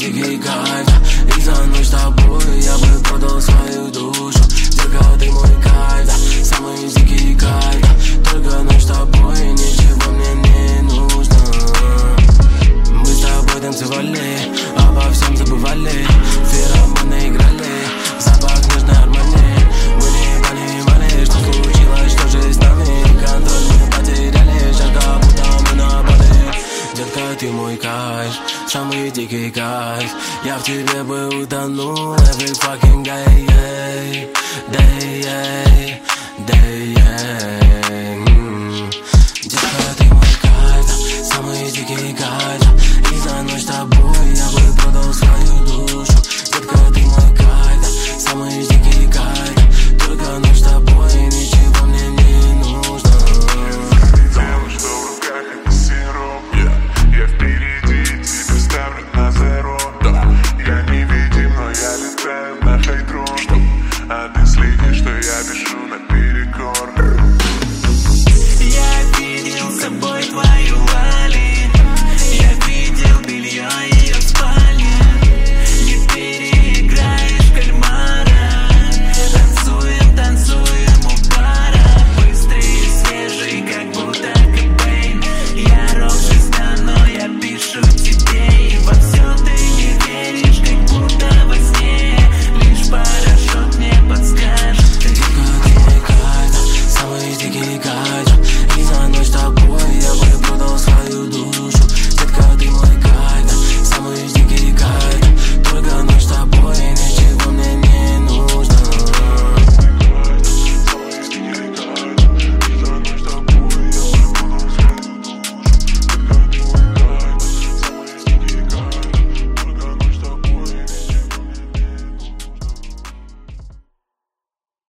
дикий кайф. И за ночь с тобой я бы продал свою душу. Детка, ты мой кайф, да, самый дикий кайф, да. Только ночь с тобой, ничего мне не нужно. Мы с тобой танцевали, обо всем забывали. Феромоны играли, запах нежной Армани. Мы не понимали, что случилось, что же с нами. Контроль мы потеряли, жарко, будто мы на Бали. Детка, ты мой кайф, самый дикий кайф. Я в тебе бы утонул every fucking day, day, day, day, day.